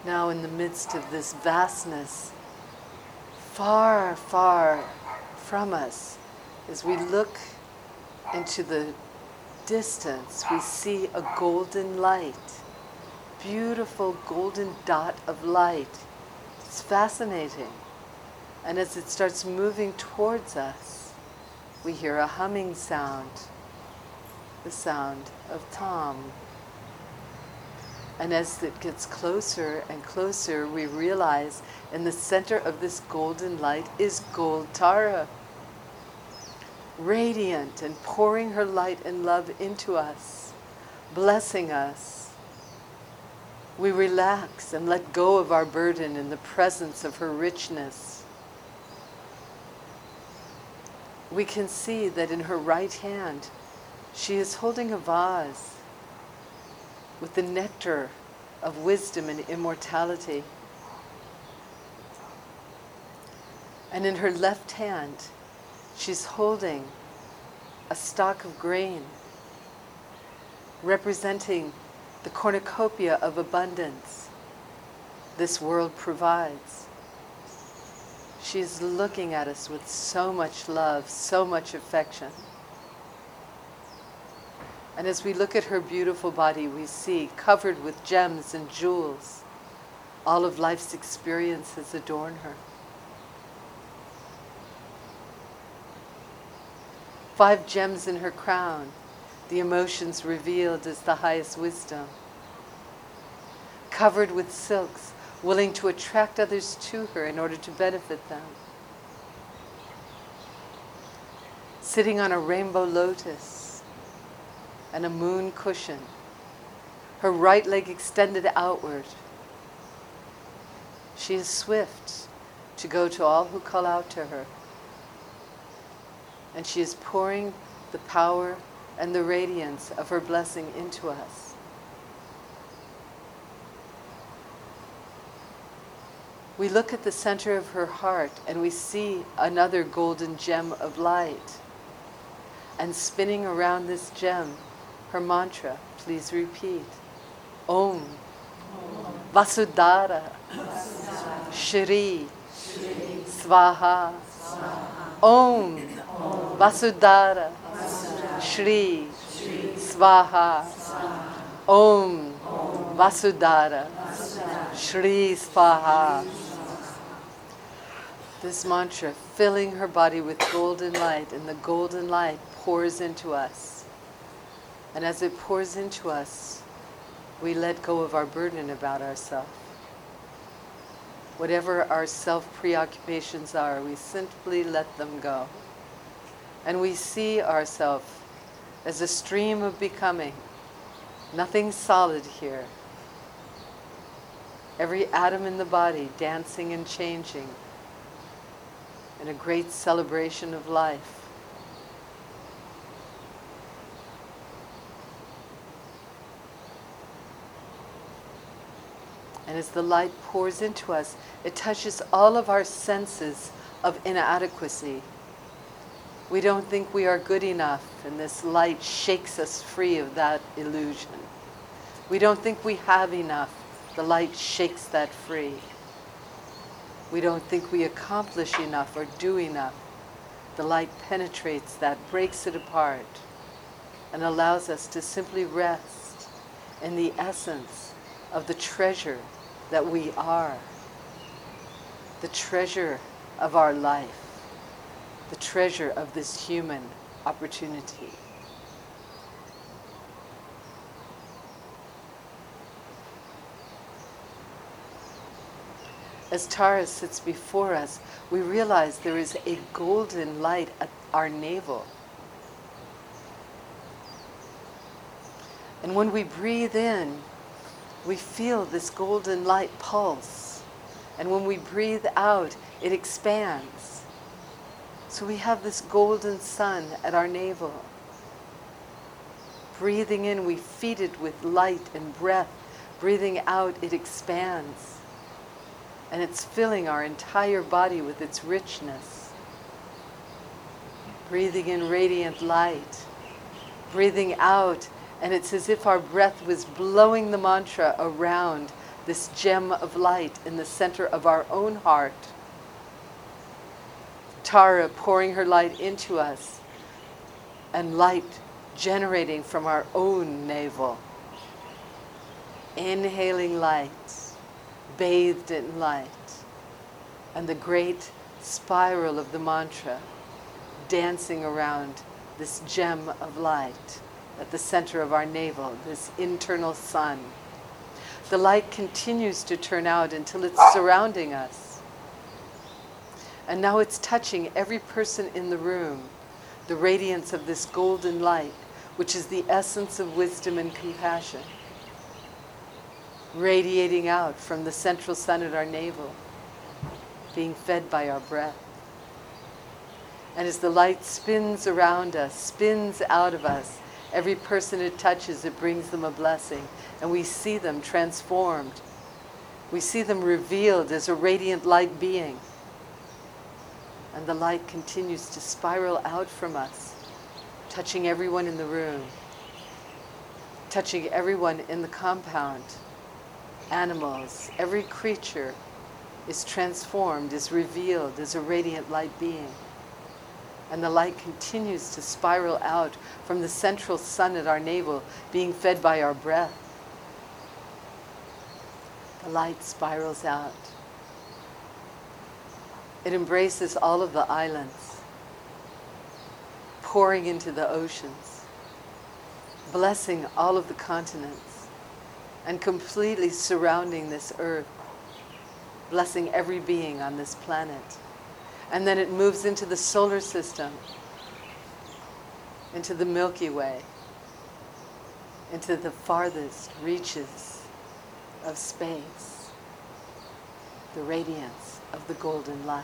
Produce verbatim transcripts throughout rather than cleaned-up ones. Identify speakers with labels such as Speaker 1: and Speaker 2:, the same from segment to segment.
Speaker 1: Now in the midst of this vastness, far, far from us, as we look into the distance, we see a golden light, beautiful golden dot of light. It's fascinating. And as it starts moving towards us, we hear a humming sound, the sound of Tom. And as it gets closer and closer, we realize in the center of this golden light is Gold Tara, radiant and pouring her light and love into us, blessing us. We relax and let go of our burden in the presence of her richness. We can see that in her right hand, she is holding a vase with the nectar of wisdom and immortality. And in her left hand, she's holding a stalk of grain, representing the cornucopia of abundance this world provides. She's looking at us with so much love, so much affection. And as we look at her beautiful body, we see covered with gems and jewels, all of life's experiences adorn her. Five gems in her crown, the emotions revealed as the highest wisdom. Covered with silks, willing to attract others to her in order to benefit them. Sitting on a rainbow lotus and a moon cushion, her right leg extended outward. She is swift to go to all who call out to her. And she is pouring the power and the radiance of her blessing into us. We look at the center of her heart and we see another golden gem of light. And spinning around this gem, her mantra, please repeat. Om, Vasudhara, Shri, Svaha. Om, Vasudhara, Shri, Svaha. Om, Vasudhara, Shri, Svaha. This mantra filling her body with golden light, and the golden light pours into us. And as it pours into us, we let go of our burden about ourselves. Whatever our self-preoccupations are, we simply let them go. And we see ourselves as a stream of becoming, nothing solid here. Every atom in the body dancing and changing in a great celebration of life. And as the light pours into us, it touches all of our senses of inadequacy. We don't think we are good enough, and this light shakes us free of that illusion. We don't think we have enough. The light shakes that free. We don't think we accomplish enough or do enough. The light penetrates that, breaks it apart, and allows us to simply rest in the essence of the treasure that we are, the treasure of our life, the treasure of this human opportunity. As Tara sits before us, we realize there is a golden light at our navel. And when we breathe in, we feel this golden light pulse. And when we breathe out, it expands. So we have this golden sun at our navel. Breathing in, we feed it with light and breath. Breathing out, it expands. And it's filling our entire body with its richness. Breathing in radiant light. Breathing out, and it's as if our breath was blowing the mantra around this gem of light in the center of our own heart. Tara pouring her light into us, and light generating from our own navel. Inhaling light, bathed in light, and the great spiral of the mantra dancing around this gem of light at the center of our navel, this internal sun. The light continues to turn out until it's surrounding us. And now it's touching every person in the room, the radiance of this golden light, which is the essence of wisdom and compassion, radiating out from the central sun at our navel, being fed by our breath. And as the light spins around us, spins out of us, every person it touches, it brings them a blessing. And we see them transformed. We see them revealed as a radiant light being. And the light continues to spiral out from us, touching everyone in the room, touching everyone in the compound. Animals, every creature is transformed, is revealed as a radiant light being. And the light continues to spiral out from the central sun at our navel, being fed by our breath. The light spirals out. It embraces all of the islands, pouring into the oceans, blessing all of the continents, and completely surrounding this earth, blessing every being on this planet. And then it moves into the solar system, into the Milky Way, into the farthest reaches of space, the radiance of the golden light.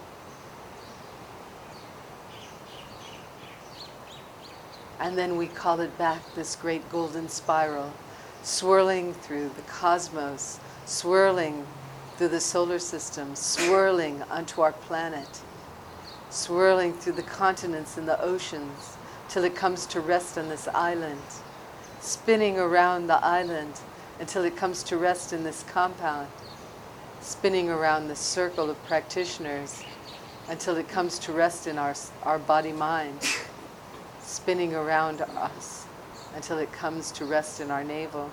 Speaker 1: And then we call it back, this great golden spiral, swirling through the cosmos, swirling through the solar system, swirling onto our planet, swirling through the continents and the oceans till it comes to rest on this island, spinning around the island until it comes to rest in this compound, spinning around the circle of practitioners until it comes to rest in our, our body-mind, spinning around us until it comes to rest in our navel.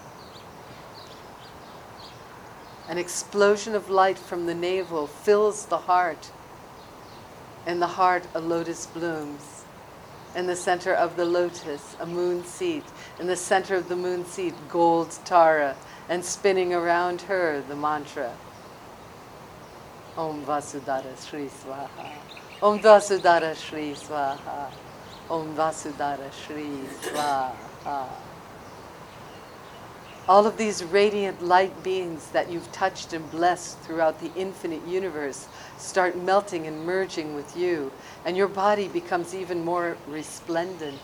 Speaker 1: An explosion of light from the navel fills the heart. In the heart, a lotus blooms. In the center of the lotus, a moon seed. In the center of the moon seed, gold Tara. And spinning around her, the mantra. Om Vasudhara Shri Swaha. Om Vasudhara Shri Swaha. Om Vasudhara Shri Swaha. All of these radiant light beings that you've touched and blessed throughout the infinite universe start melting and merging with you, and your body becomes even more resplendent.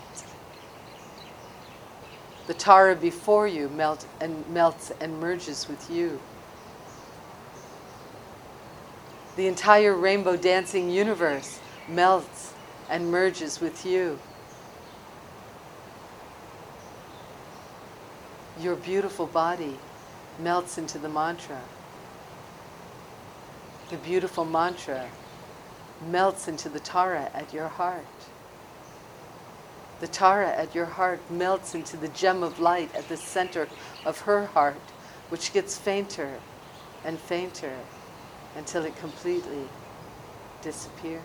Speaker 1: The Tara before you melt and melts and merges with you. The entire rainbow dancing universe melts and merges with you. Your beautiful body melts into the mantra. The beautiful mantra melts into the Tara at your heart. The Tara at your heart melts into the gem of light at the center of her heart, which gets fainter and fainter until it completely disappears.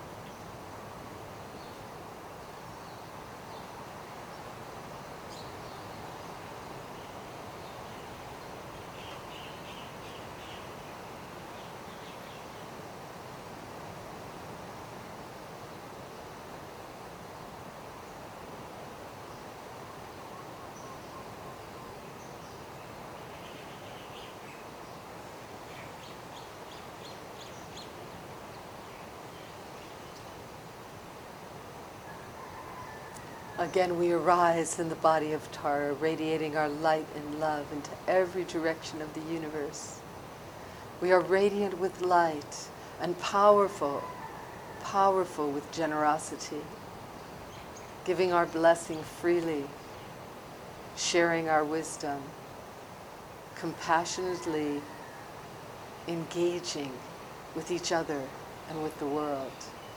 Speaker 1: Again, we arise in the body of Tara, radiating our light and love into every direction of the universe. We are radiant with light and powerful, powerful with generosity, giving our blessing freely, sharing our wisdom, compassionately engaging with each other and with the world.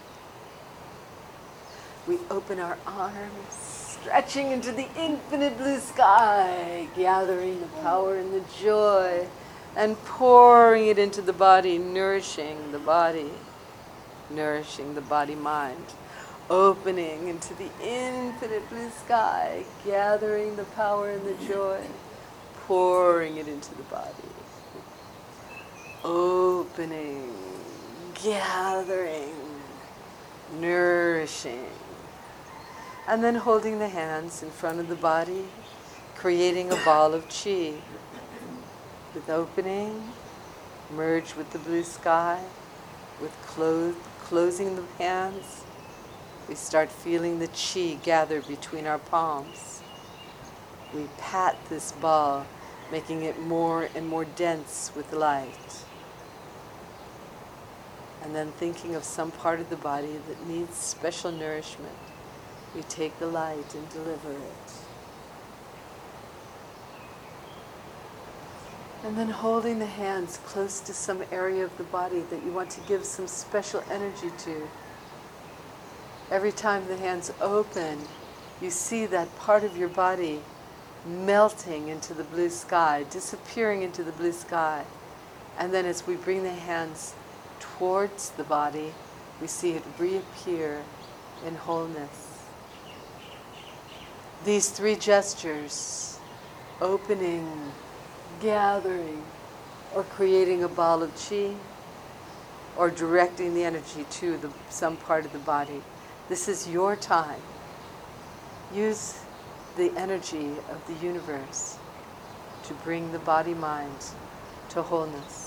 Speaker 1: We open our arms, stretching into the infinite blue sky, gathering the power and the joy, and pouring it into the body, nourishing the body, nourishing the body-mind, opening into the infinite blue sky, gathering the power and the joy, pouring it into the body, opening, gathering, nourishing, and then holding the hands in front of the body, creating a ball of chi. With opening, merge with the blue sky. With clo- closing the hands, we start feeling the chi gather between our palms. We pat this ball, making it more and more dense with light. And then thinking of some part of the body that needs special nourishment, we take the light and deliver it. And then holding the hands close to some area of the body that you want to give some special energy to. Every time the hands open, you see that part of your body melting into the blue sky, disappearing into the blue sky. And then as we bring the hands towards the body, we see it reappear in wholeness. These three gestures, opening, gathering, or creating a ball of chi, or directing the energy to the, some part of the body. This is your time. Use the energy of the universe to bring the body-mind to wholeness.